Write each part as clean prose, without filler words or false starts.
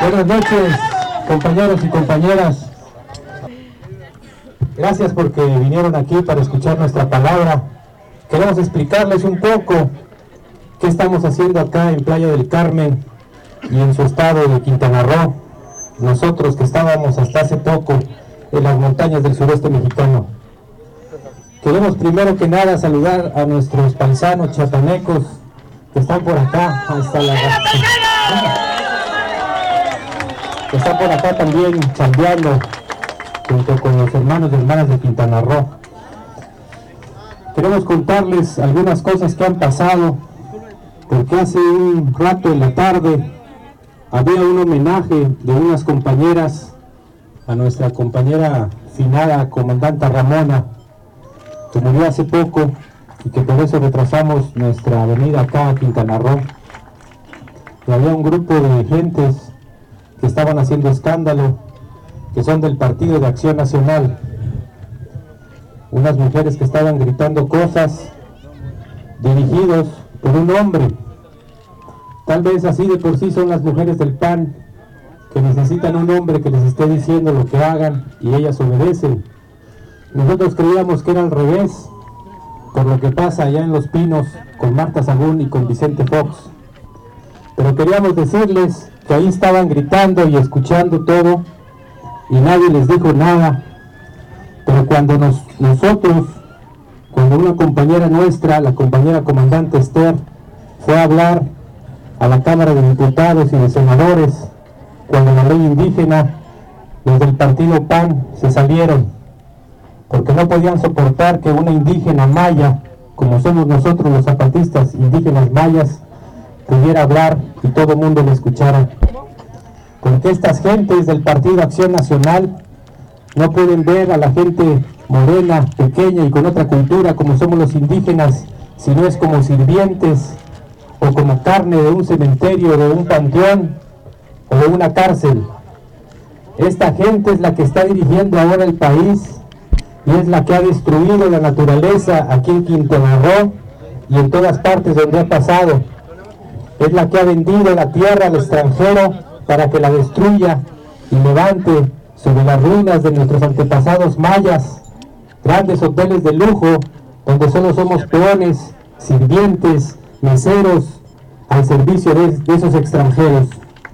Buenas noches, compañeros y compañeras. Gracias porque vinieron aquí para escuchar nuestra palabra. Queremos explicarles un poco qué estamos haciendo acá en Playa del Carmen y en su estado de Quintana Roo. Nosotros que estábamos hasta hace poco en las montañas del sureste mexicano. Queremos primero que nada saludar a nuestros paisanos chiapanecos que están por acá, que están por acá también chambeando junto con los hermanos y hermanas de Quintana Roo. Queremos contarles algunas cosas que han pasado, porque hace un rato en la tarde había un homenaje de unas compañeras a nuestra compañera finada comandante Ramona, que murió hace poco y que por eso retrasamos nuestra venida acá a Quintana Roo. Y había un grupo de gentes que estaban haciendo escándalo, que son del Partido de Acción Nacional. Unas mujeres que estaban gritando cosas dirigidos por un hombre. Tal vez así de por sí son las mujeres del PAN, que necesitan un hombre que les esté diciendo lo que hagan y ellas obedecen. Nosotros creíamos que era al revés, por lo que pasa allá en Los Pinos con Marta Sagún y con Vicente Fox. Pero queríamos decirles que ahí estaban gritando y escuchando todo y nadie les dijo nada. Pero cuando cuando una compañera nuestra, la compañera comandante Esther, fue a hablar a la Cámara de Diputados y de Senadores, cuando la ley indígena, los del partido PAN se salieron, porque no podían soportar que una indígena maya, como somos nosotros los zapatistas indígenas mayas, pudiera hablar y todo el mundo le escuchara. Porque estas gentes del Partido Acción Nacional no pueden ver a la gente morena, pequeña y con otra cultura como somos los indígenas, si no es como sirvientes o como carne de un cementerio, de un panteón o de una cárcel. Esta gente es la que está dirigiendo ahora el país y es la que ha destruido la naturaleza aquí en Quintana Roo y en todas partes donde ha pasado. Es la que ha vendido la tierra al extranjero para que la destruya y levante sobre las ruinas de nuestros antepasados mayas grandes hoteles de lujo donde solo somos peones, sirvientes, meseros al servicio de esos extranjeros.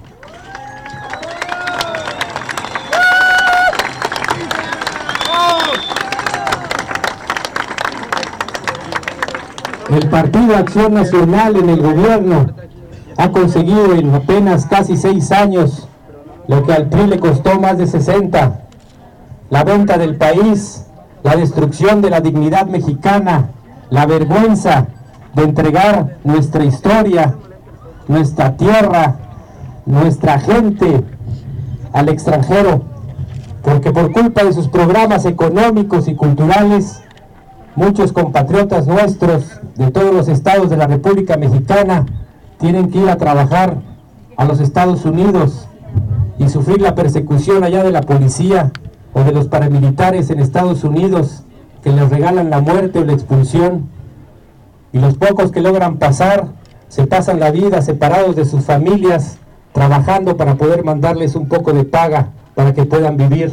El Partido Acción Nacional en el gobierno ha conseguido en apenas casi 6 años lo que al PRI le costó más de 60, la venta del país, la destrucción de la dignidad mexicana, la vergüenza de entregar nuestra historia, nuestra tierra, nuestra gente al extranjero, porque por culpa de sus programas económicos y culturales, muchos compatriotas nuestros de todos los estados de la República Mexicana tienen que ir a trabajar a los Estados Unidos y sufrir la persecución allá de la policía o de los paramilitares en Estados Unidos que les regalan la muerte o la expulsión. Y los pocos que logran pasar, se pasan la vida separados de sus familias, trabajando para poder mandarles un poco de paga para que puedan vivir.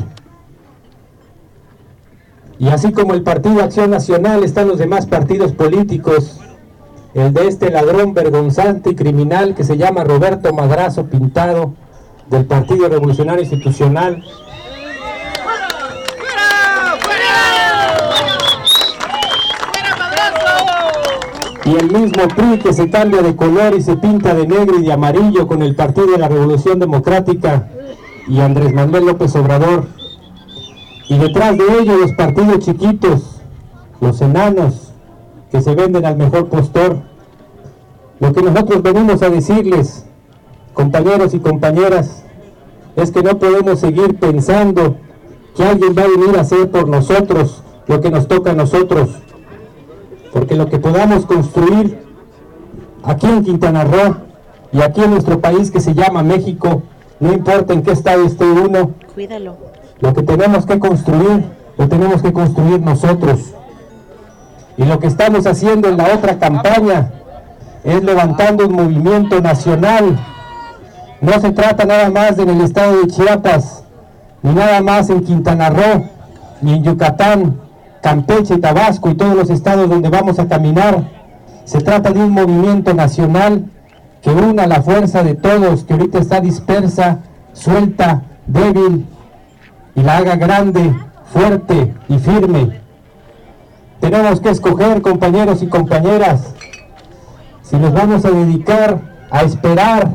Y así como el Partido Acción Nacional, están los demás partidos políticos. El de este ladrón vergonzante y criminal que se llama Roberto Madrazo Pintado, del Partido Revolucionario Institucional. Y el mismo PRI que se cambia de color y se pinta de negro y de amarillo con el Partido de la Revolución Democrática y Andrés Manuel López Obrador. Y detrás de ellos los partidos chiquitos, los enanos, que se venden al mejor postor. Lo que nosotros venimos a decirles, compañeros y compañeras, es que no podemos seguir pensando que alguien va a venir a hacer por nosotros lo que nos toca a nosotros. Porque lo que podamos construir aquí en Quintana Roo y aquí en nuestro país que se llama México, no importa en qué estado esté uno, cuídalo. Lo que tenemos que construir, lo tenemos que construir nosotros. Y lo que estamos haciendo en la otra campaña es levantando un movimiento nacional No se trata nada más en el estado de Chiapas, ni nada más en Quintana Roo, ni en Yucatán, Campeche, Tabasco y todos los estados donde vamos a caminar. Se trata de un movimiento nacional que una la fuerza de todos, que ahorita está dispersa, suelta, débil, y la haga grande, fuerte y firme. Tenemos que escoger, compañeros y compañeras, si nos vamos a dedicar a esperar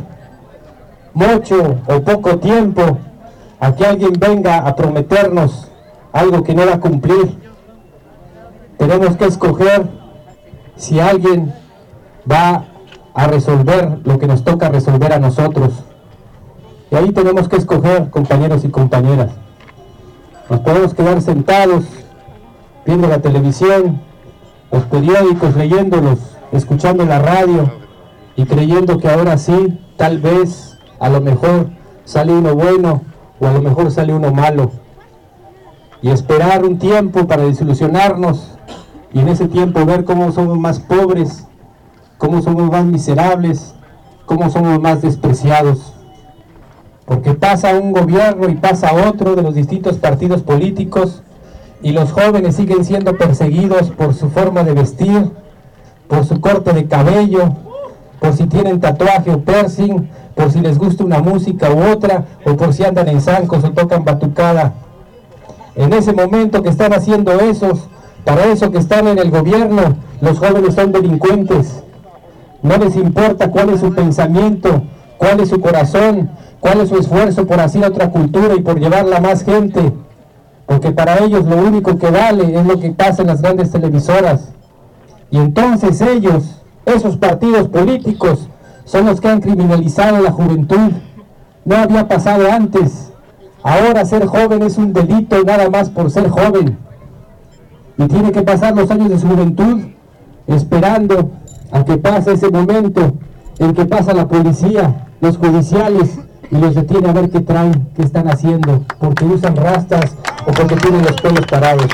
mucho o poco tiempo a que alguien venga a prometernos algo que no va a cumplir. Tenemos que escoger si alguien va a resolver lo que nos toca resolver a nosotros. Y ahí tenemos que escoger, compañeros y compañeras. Nos podemos quedar sentados viendo la televisión, los periódicos, leyéndolos, escuchando la radio y creyendo que ahora sí, tal vez, a lo mejor sale uno bueno o a lo mejor sale uno malo. Y esperar un tiempo para desilusionarnos y en ese tiempo ver cómo somos más pobres, cómo somos más miserables, cómo somos más despreciados. Porque pasa un gobierno y pasa otro de los distintos partidos políticos y los jóvenes siguen siendo perseguidos por su forma de vestir, por su corte de cabello, por si tienen tatuaje o piercing, por si les gusta una música u otra, o por si andan en zancos o tocan batucada. En ese momento que están haciendo esos, para eso que están en el gobierno, los jóvenes son delincuentes. No les importa cuál es su pensamiento, cuál es su corazón, cuál es su esfuerzo por hacer otra cultura y por llevarla a más gente. Porque para ellos lo único que vale es lo que pasa en las grandes televisoras. Y entonces ellos, esos partidos políticos, son los que han criminalizado a la juventud. No había pasado antes. Ahora ser joven es un delito nada más por ser joven. Y tiene que pasar los años de su juventud esperando a que pase ese momento en que pasa la policía, los judiciales, y los detiene a ver qué traen, qué están haciendo, porque usan rastas o porque tienen los pelos parados.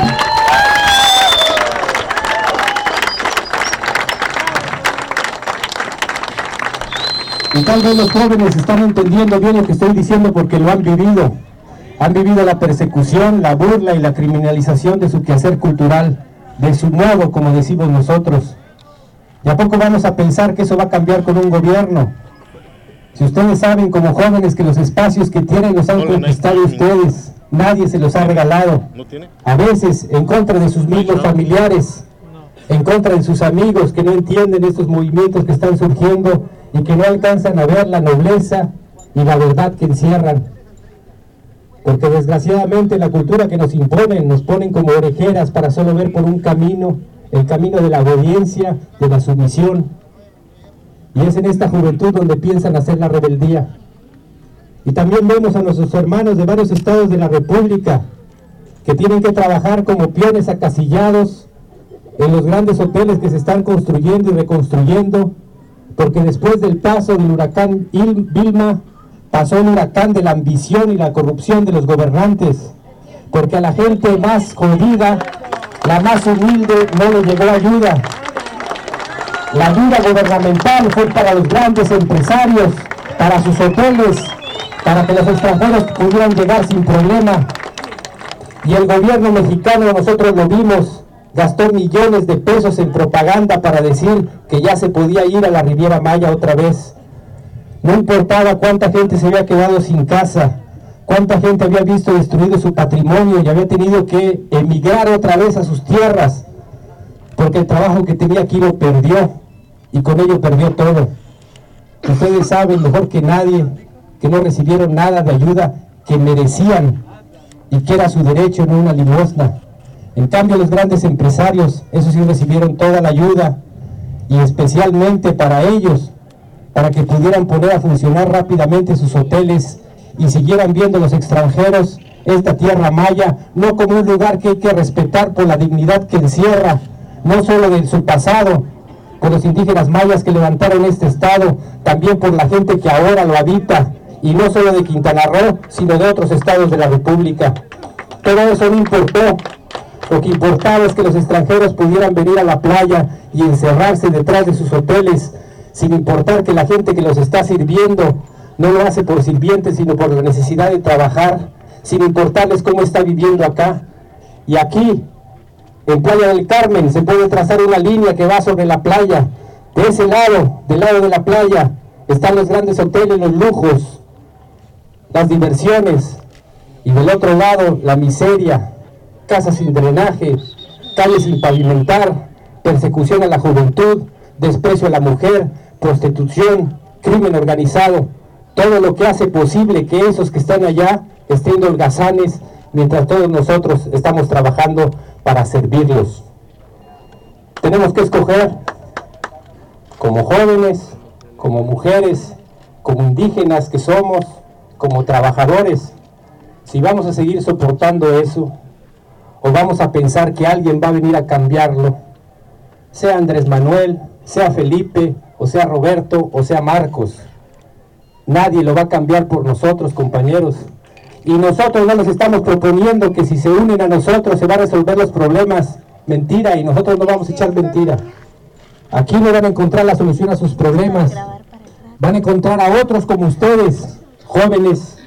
Y tal vez los jóvenes están entendiendo bien lo que estoy diciendo porque lo han vivido. Han vivido la persecución, la burla y la criminalización de su quehacer cultural, de su modo, como decimos nosotros. ¿Y a poco vamos a pensar que eso va a cambiar con un gobierno? Si ustedes saben como jóvenes que los espacios que tienen los han conquistado ustedes, nadie se los ha regalado. A veces en contra de sus mismos familiares, en contra de sus amigos que no entienden estos movimientos que están surgiendo y que no alcanzan a ver la nobleza y la verdad que encierran. Porque desgraciadamente la cultura que nos imponen, nos ponen como orejeras para solo ver por un camino, el camino de la obediencia, de la sumisión. Y es en esta juventud donde piensan hacer la rebeldía. Y también vemos a nuestros hermanos de varios estados de la República que tienen que trabajar como peones acasillados en los grandes hoteles que se están construyendo y reconstruyendo, porque después del paso del huracán Vilma, pasó el huracán de la ambición y la corrupción de los gobernantes, porque a la gente más jodida, la más humilde, no le llegó ayuda. La ayuda gubernamental fue para los grandes empresarios, para sus hoteles, para que los extranjeros pudieran llegar sin problema. Y el gobierno mexicano, nosotros lo vimos, gastó millones de pesos en propaganda para decir que ya se podía ir a la Riviera Maya otra vez. No importaba cuánta gente se había quedado sin casa, cuánta gente había visto destruido su patrimonio y había tenido que emigrar otra vez a sus tierras, porque el trabajo que tenía aquí lo perdió y con ello perdió todo. Ustedes saben mejor que nadie que no recibieron nada de ayuda que merecían y que era su derecho, no una limosna. En cambio los grandes empresarios, esos sí recibieron toda la ayuda y especialmente para ellos, para que pudieran poner a funcionar rápidamente sus hoteles y siguieran viendo los extranjeros esta tierra maya no como un lugar que hay que respetar por la dignidad que encierra, no solo de su pasado, por los indígenas mayas que levantaron este estado, también por la gente que ahora lo habita, y no solo de Quintana Roo, sino de otros estados de la República. Pero eso no importó. Lo que importaba es que los extranjeros pudieran venir a la playa y encerrarse detrás de sus hoteles, sin importar que la gente que los está sirviendo no lo hace por sirvientes, sino por la necesidad de trabajar, sin importarles cómo está viviendo acá. Y aquí, en Playa del Carmen, se puede trazar una línea que va sobre la playa. De ese lado, del lado de la playa, están los grandes hoteles, los lujos, las diversiones, y del otro lado, la miseria, casas sin drenaje, calles sin pavimentar, persecución a la juventud, desprecio a la mujer, prostitución, crimen organizado, todo lo que hace posible que esos que están allá estén de holgazanes, mientras todos nosotros estamos trabajando para servirlos. Tenemos que escoger, como jóvenes, como mujeres, como indígenas que somos, como trabajadores, si vamos a seguir soportando eso, o vamos a pensar que alguien va a venir a cambiarlo, sea Andrés Manuel, sea Felipe, o sea Roberto, o sea Marcos. Nadie lo va a cambiar por nosotros, compañeros. Y nosotros no nos estamos proponiendo que si se unen a nosotros se van a resolver los problemas. Mentira, y nosotros no vamos a echar mentira. Aquí no van a encontrar la solución a sus problemas. Van a encontrar a otros como ustedes, jóvenes,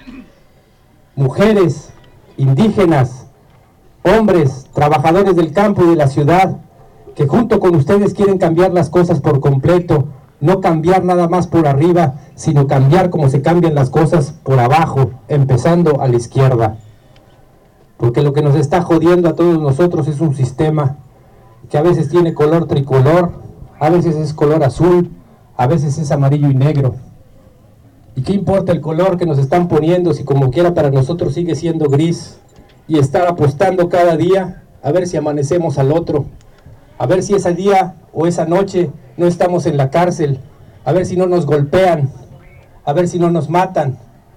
mujeres, indígenas, hombres, trabajadores del campo y de la ciudad, que junto con ustedes quieren cambiar las cosas por completo, no cambiar nada más por arriba, sino cambiar como se cambian las cosas por abajo, empezando a la izquierda. Porque lo que nos está jodiendo a todos nosotros es un sistema que a veces tiene color tricolor, a veces es color azul, a veces es amarillo y negro. ¿Y qué importa el color que nos están poniendo si como quiera para nosotros sigue siendo gris? Y estar apostando cada día a ver si amanecemos al otro, a ver si ese día o esa noche no estamos en la cárcel, a ver si no nos golpean, a ver si no nos matan,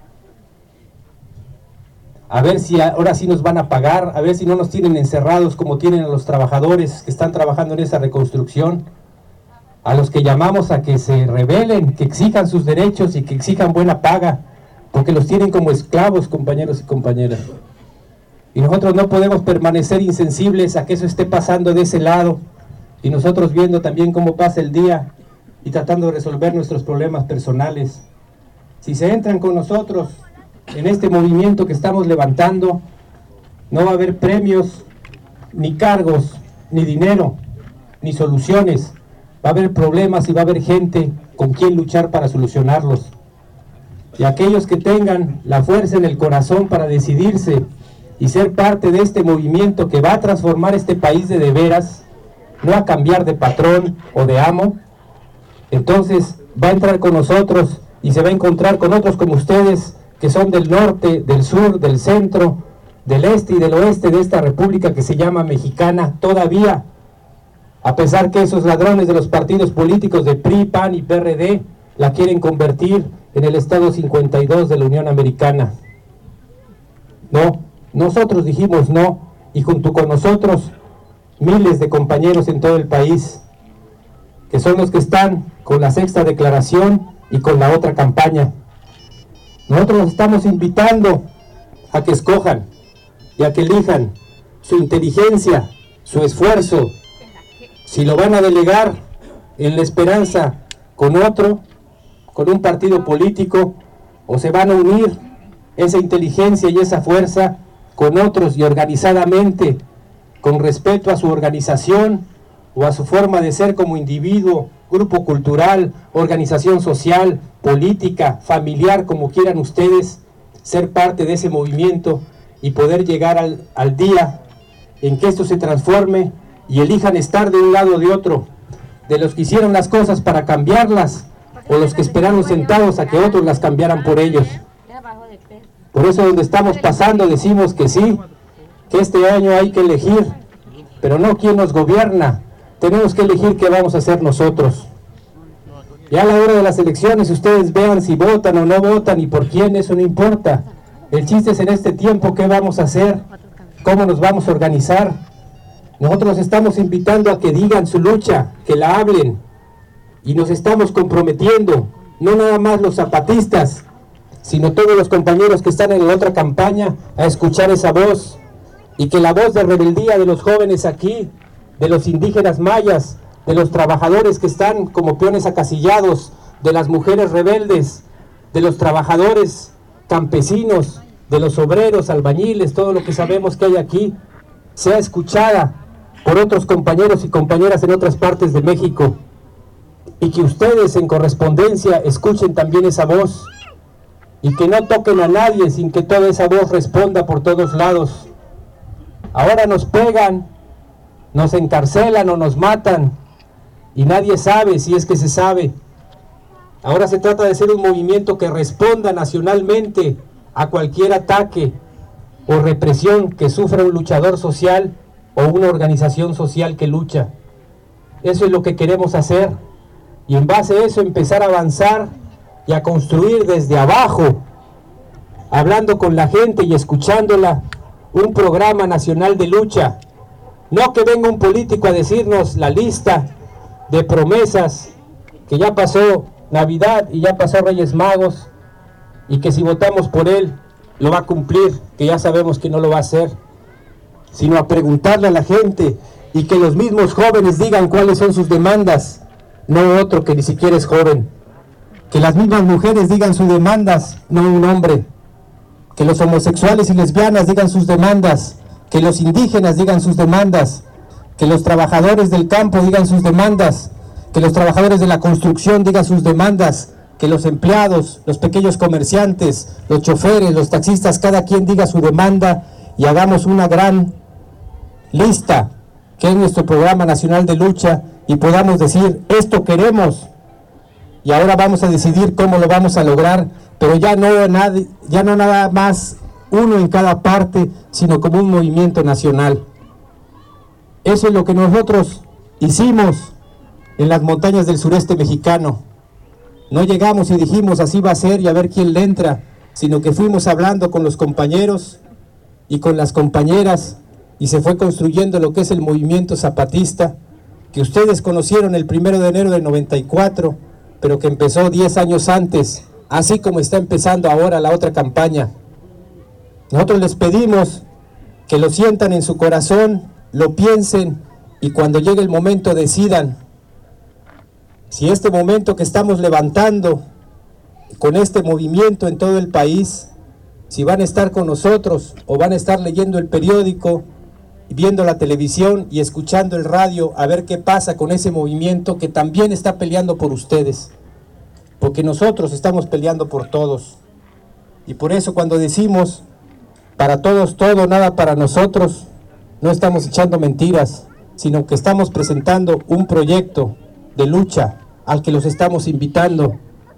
a ver si ahora sí nos van a pagar, a ver si no nos tienen encerrados como tienen a los trabajadores que están trabajando en esa reconstrucción, a los que llamamos a que se rebelen, que exijan sus derechos y que exijan buena paga, porque los tienen como esclavos, compañeros y compañeras. Y nosotros no podemos permanecer insensibles a que eso esté pasando de ese lado, y nosotros viendo también cómo pasa el día y tratando de resolver nuestros problemas personales. Si se entran con nosotros en este movimiento que estamos levantando, no va a haber premios, ni cargos, ni dinero, ni soluciones. Va a haber problemas y va a haber gente con quien luchar para solucionarlos. Y aquellos que tengan la fuerza en el corazón para decidirse y ser parte de este movimiento que va a transformar este país de veras, no a cambiar de patrón o de amo, entonces va a entrar con nosotros y se va a encontrar con otros como ustedes, que son del norte, del sur, del centro, del este y del oeste de esta república que se llama mexicana todavía, a pesar que esos ladrones de los partidos políticos de PRI, PAN y PRD la quieren convertir en el Estado 52 de la Unión Americana. No, nosotros dijimos no, y junto con nosotros miles de compañeros en todo el país, que son los que están con la sexta declaración y con la otra campaña. Nosotros los estamos invitando a que escojan y a que elijan su inteligencia, su esfuerzo, si lo van a delegar en la esperanza con otro, con un partido político, o se van a unir esa inteligencia y esa fuerza con otros y organizadamente, con respeto a su organización o a su forma de ser como individuo, grupo cultural, organización social, política, familiar, como quieran ustedes, ser parte de ese movimiento y poder llegar al día en que esto se transforme y elijan estar de un lado o de otro, de los que hicieron las cosas para cambiarlas o los que esperaron sentados a que otros las cambiaran por ellos. Por eso donde estamos pasando decimos que sí, que este año hay que elegir, pero no quién nos gobierna, tenemos que elegir qué vamos a hacer nosotros. Ya a la hora de las elecciones ustedes vean si votan o no votan y por quién, eso no importa. El chiste es en este tiempo qué vamos a hacer, cómo nos vamos a organizar. Nosotros estamos invitando a que digan su lucha, que la hablen, y nos estamos comprometiendo, no nada más los zapatistas, sino todos los compañeros que están en la otra campaña, a escuchar esa voz, y que la voz de rebeldía de los jóvenes aquí, de los indígenas mayas, de los trabajadores que están como peones acasillados, de las mujeres rebeldes, de los trabajadores campesinos, de los obreros, albañiles, todo lo que sabemos que hay aquí, sea escuchada por otros compañeros y compañeras en otras partes de México, y que ustedes en correspondencia escuchen también esa voz, y que no toquen a nadie sin que toda esa voz responda por todos lados. Ahora nos pegan, nos encarcelan o nos matan, y nadie sabe si es que se sabe. Ahora se trata de ser un movimiento que responda nacionalmente a cualquier ataque o represión que sufra un luchador social o una organización social que lucha. Eso es lo que queremos hacer, y en base a eso empezar a avanzar y a construir desde abajo, hablando con la gente y escuchándola, un programa nacional de lucha. No que venga un político a decirnos la lista de promesas, que ya pasó Navidad y ya pasó Reyes Magos, y que si votamos por él lo va a cumplir, que ya sabemos que no lo va a hacer, sino a preguntarle a la gente y que los mismos jóvenes digan cuáles son sus demandas, no otro que ni siquiera es joven. Que las mismas mujeres digan sus demandas, no un hombre. Que los homosexuales y lesbianas digan sus demandas, que los indígenas digan sus demandas, que los trabajadores del campo digan sus demandas, que los trabajadores de la construcción digan sus demandas, que los empleados, los pequeños comerciantes, los choferes, los taxistas, cada quien diga su demanda, y hagamos una gran lista, que es nuestro programa nacional de lucha, y podamos decir, esto queremos, y ahora vamos a decidir cómo lo vamos a lograr, pero ya no nada más uno en cada parte, sino como un movimiento nacional. Eso es lo que nosotros hicimos en las montañas del sureste mexicano. No llegamos y dijimos así va a ser y a ver quién le entra, sino que fuimos hablando con los compañeros y con las compañeras, y se fue construyendo lo que es el movimiento zapatista, que ustedes conocieron el 1 de enero del 94, pero que empezó 10 años antes, así como está empezando ahora la otra campaña. Nosotros les pedimos que lo sientan en su corazón, lo piensen, y cuando llegue el momento decidan si este momento que estamos levantando con este movimiento en todo el país, si van a estar con nosotros o van a estar leyendo el periódico, viendo la televisión y escuchando el radio, a ver qué pasa con ese movimiento que también está peleando por ustedes, porque nosotros estamos peleando por todos. Y por eso cuando decimos para todos todo, nada para nosotros, no estamos echando mentiras, sino que estamos presentando un proyecto de lucha al que los estamos invitando.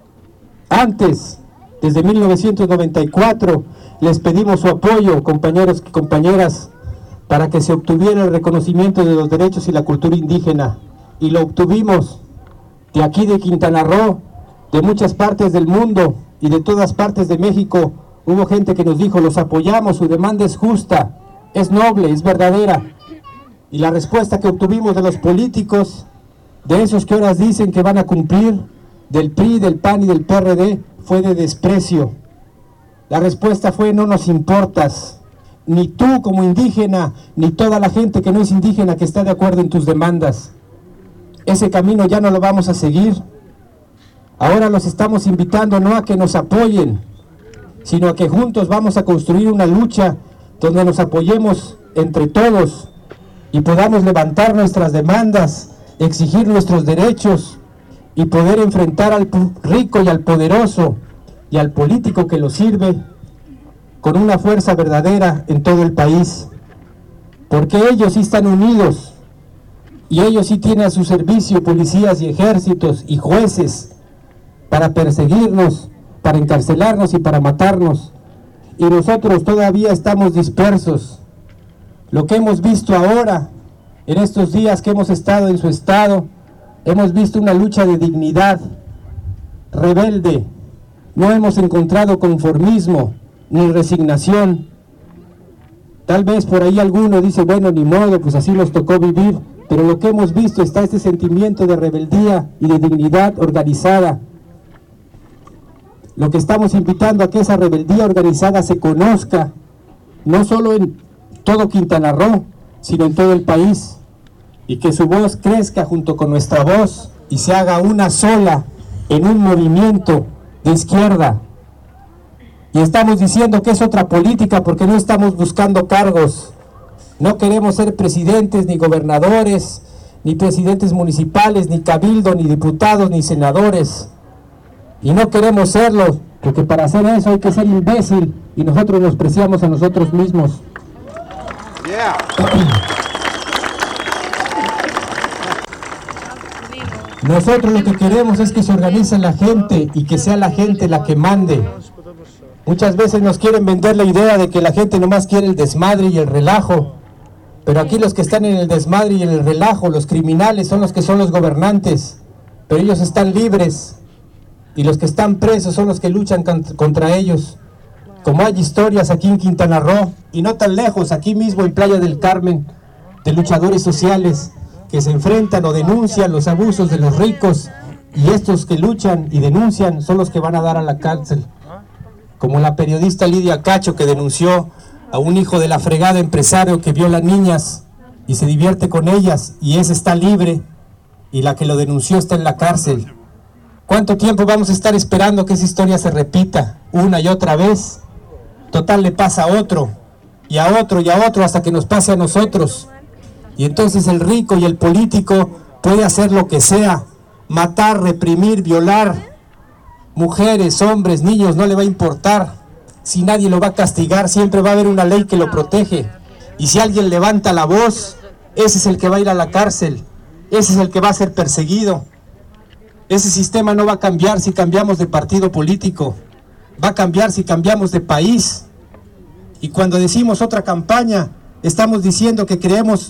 Antes, desde 1994, les pedimos su apoyo, compañeros y compañeras, para que se obtuviera el reconocimiento de los derechos y la cultura indígena, y lo obtuvimos. De aquí de Quintana Roo, de muchas partes del mundo y de todas partes de México, hubo gente que nos dijo, los apoyamos, su demanda es justa, es noble, es verdadera. Y la respuesta que obtuvimos de los políticos, de esos que ahora dicen que van a cumplir, del PRI, del PAN y del PRD, fue de desprecio. La respuesta fue, no nos importas, ni tú como indígena, ni toda la gente que no es indígena que está de acuerdo en tus demandas. Ese camino ya no lo vamos a seguir. Ahora los estamos invitando no a que nos apoyen, sino a que juntos vamos a construir una lucha donde nos apoyemos entre todos y podamos levantar nuestras demandas, exigir nuestros derechos y poder enfrentar al rico y al poderoso y al político que lo sirve con una fuerza verdadera en todo el país, porque ellos sí están unidos y ellos sí tienen a su servicio policías y ejércitos y jueces para perseguirnos, para encarcelarnos y para matarnos, y nosotros todavía estamos dispersos. Lo que hemos visto ahora, en estos días que hemos estado en su estado, hemos visto una lucha de dignidad rebelde. No hemos encontrado conformismo ni resignación. Tal vez por ahí alguno dice, bueno, ni modo, pues así nos tocó vivir, pero lo que hemos visto está este sentimiento de rebeldía y de dignidad organizada. Lo que estamos invitando a que esa rebeldía organizada se conozca, no solo en todo Quintana Roo, sino en todo el país, y que su voz crezca junto con nuestra voz y se haga una sola en un movimiento de izquierda. Y estamos diciendo que es otra política porque no estamos buscando cargos. No queremos ser presidentes, ni gobernadores, ni presidentes municipales, ni cabildo, ni diputados, ni senadores. Y no queremos serlo, porque para hacer eso hay que ser imbécil, y nosotros nos preciamos a nosotros mismos. Yeah. Nosotros lo que queremos es que se organice la gente y que sea la gente la que mande. Muchas veces nos quieren vender la idea de que la gente nomás quiere el desmadre y el relajo. Pero aquí los que están en el desmadre y en el relajo, los criminales, son los que son los gobernantes. Pero ellos están libres. Y los que están presos son los que luchan contra ellos. Como hay historias aquí en Quintana Roo, y no tan lejos, aquí mismo en Playa del Carmen, de luchadores sociales que se enfrentan o denuncian los abusos de los ricos, y estos que luchan y denuncian son los que van a dar a la cárcel. Como la periodista Lidia Cacho, que denunció a un hijo de la fregada empresario que viola niñas y se divierte con ellas, y ese está libre, y la que lo denunció está en la cárcel. ¿Cuánto tiempo vamos a estar esperando que esa historia se repita una y otra vez? Total, le pasa a otro, y a otro, y a otro, hasta que nos pase a nosotros. Y entonces el rico y el político puede hacer lo que sea, matar, reprimir, violar, mujeres, hombres, niños, no le va a importar. Si nadie lo va a castigar, siempre va a haber una ley que lo protege. Y si alguien levanta la voz, ese es el que va a ir a la cárcel, ese es el que va a ser perseguido. Ese sistema no va a cambiar si cambiamos de partido político, va a cambiar si cambiamos de país. Y cuando decimos otra campaña, estamos diciendo que queremos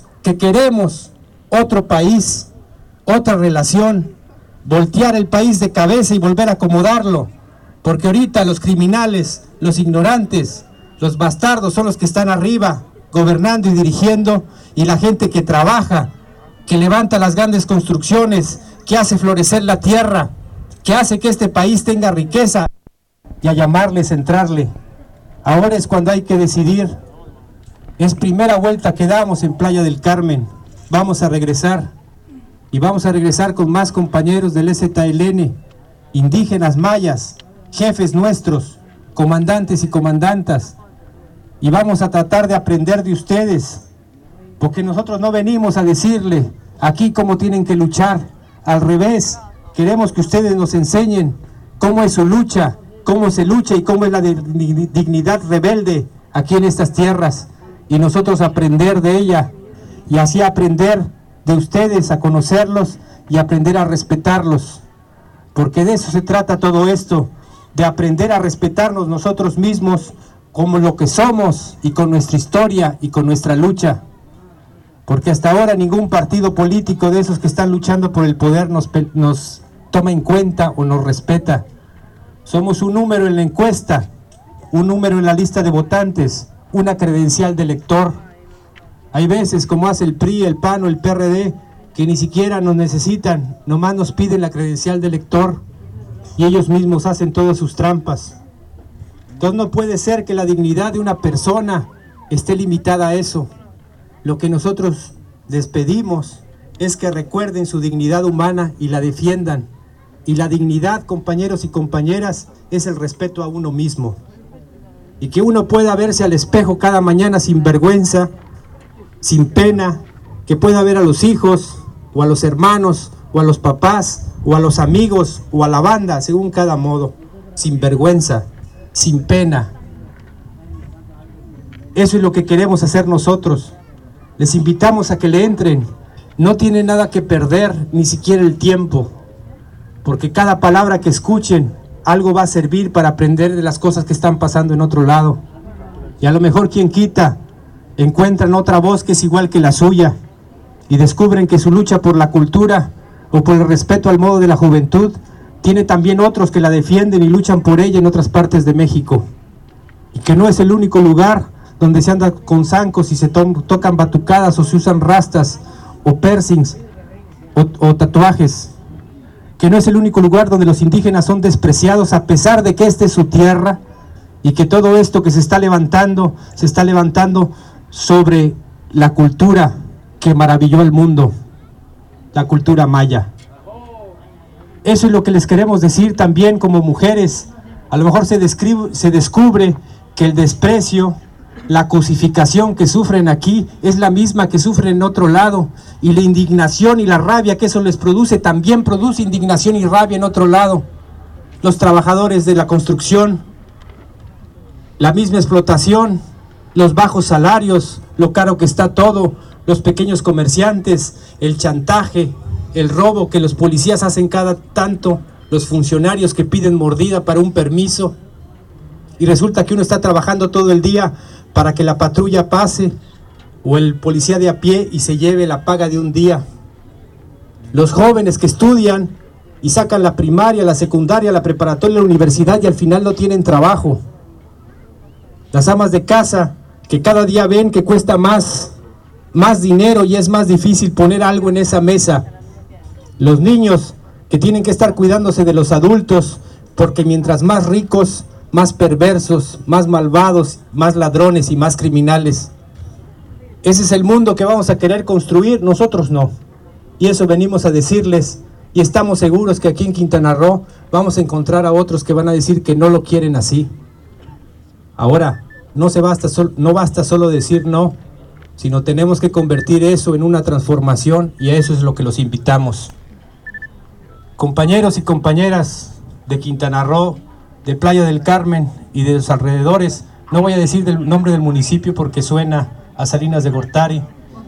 otro país, otra relación, voltear el país de cabeza y volver a acomodarlo, porque ahorita los criminales, los ignorantes, los bastardos son los que están arriba, gobernando y dirigiendo, y la gente que trabaja, que levanta las grandes construcciones, que hace florecer la tierra, que hace que este país tenga riqueza, y a llamarle, centrarle. Ahora es cuando hay que decidir. Es primera vuelta que damos en Playa del Carmen. Vamos a regresar, y vamos a regresar con más compañeros del EZLN, indígenas mayas, jefes nuestros, comandantes y comandantas, y vamos a tratar de aprender de ustedes, porque nosotros no venimos a decirle aquí cómo tienen que luchar. Al revés, queremos que ustedes nos enseñen cómo es su lucha, cómo se lucha y cómo es la dignidad rebelde aquí en estas tierras, y nosotros aprender de ella, y así aprender de ustedes, a conocerlos y aprender a respetarlos, porque de eso se trata todo esto, de aprender a respetarnos nosotros mismos como lo que somos, y con nuestra historia y con nuestra lucha. Porque hasta ahora ningún partido político de esos que están luchando por el poder nos toma en cuenta o nos respeta. Somos un número en la encuesta, un número en la lista de votantes, una credencial de elector. Hay veces, como hace el PRI, el PAN o el PRD, que ni siquiera nos necesitan, nomás nos piden la credencial de elector, y ellos mismos hacen todas sus trampas. Entonces no puede ser que la dignidad de una persona esté limitada a eso. Lo que nosotros les pedimos es que recuerden su dignidad humana y la defiendan. Y la dignidad, compañeros y compañeras, es el respeto a uno mismo. Y que uno pueda verse al espejo cada mañana sin vergüenza, sin pena, que pueda ver a los hijos, o a los hermanos, o a los papás, o a los amigos, o a la banda, según cada modo, sin vergüenza, sin pena. Eso es lo que queremos hacer nosotros. Les invitamos a que le entren. No tienen nada que perder, ni siquiera el tiempo, porque cada palabra que escuchen, algo va a servir para aprender de las cosas que están pasando en otro lado. Y a lo mejor, quien quita, encuentran otra voz que es igual que la suya, y descubren que su lucha por la cultura o por el respeto al modo de la juventud tiene también otros que la defienden y luchan por ella en otras partes de México, y que no es el único lugar donde se anda con zancos y se tocan batucadas, o se usan rastas o piercings o tatuajes, que no es el único lugar donde los indígenas son despreciados, a pesar de que esta es su tierra, y que todo esto que se está levantando sobre la cultura que maravilló el mundo, la cultura maya. Eso es lo que les queremos decir también como mujeres. A lo mejor se descubre que el desprecio, la cosificación que sufren aquí es la misma que sufren en otro lado, y la indignación y la rabia que eso les produce también produce indignación y rabia en otro lado. Los trabajadores de la construcción, la misma explotación, los bajos salarios, lo caro que está todo, los pequeños comerciantes, el chantaje, el robo que los policías hacen cada tanto, los funcionarios que piden mordida para un permiso, y resulta que uno está trabajando todo el día para que la patrulla pase, o el policía de a pie, y se lleve la paga de un día. Los jóvenes que estudian y sacan la primaria, la secundaria, la preparatoria, la universidad, y al final no tienen trabajo. Las amas de casa que cada día ven que cuesta más dinero y es más difícil poner algo en esa mesa. Los niños que tienen que estar cuidándose de los adultos, porque mientras más ricos, más perversos, más malvados, más ladrones y más criminales. Ese es el mundo que vamos a querer construir, nosotros no. Y eso venimos a decirles, y estamos seguros que aquí en Quintana Roo vamos a encontrar a otros que van a decir que no lo quieren así. Ahora, no basta solo decir no, sino tenemos que convertir eso en una transformación, y a eso es lo que los invitamos. Compañeros y compañeras de Quintana Roo, de Playa del Carmen y de los alrededores, no voy a decir el nombre del municipio porque suena a Salinas de Gortari.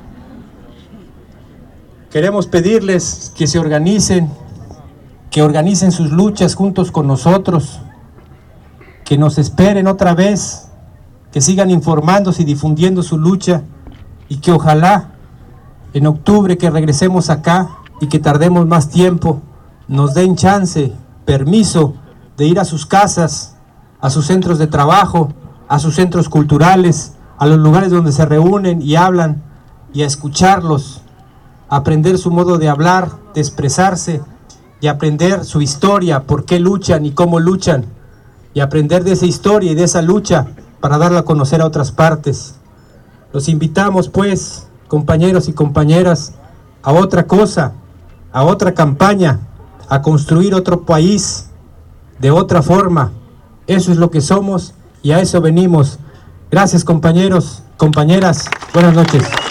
Queremos pedirles que se organicen, que organicen sus luchas juntos con nosotros, que nos esperen otra vez, que sigan informándose y difundiendo su lucha, y que ojalá en octubre que regresemos acá y que tardemos más tiempo, nos den chance, permiso de ir a sus casas, a sus centros de trabajo, a sus centros culturales, a los lugares donde se reúnen y hablan, y a escucharlos, a aprender su modo de hablar, de expresarse, y aprender su historia, por qué luchan y cómo luchan, y aprender de esa historia y de esa lucha para darla a conocer a otras partes. Los invitamos pues, compañeros y compañeras, a otra cosa, a otra campaña, a construir otro país de otra forma. Eso es lo que somos y a eso venimos. Gracias, compañeros, compañeras, buenas noches.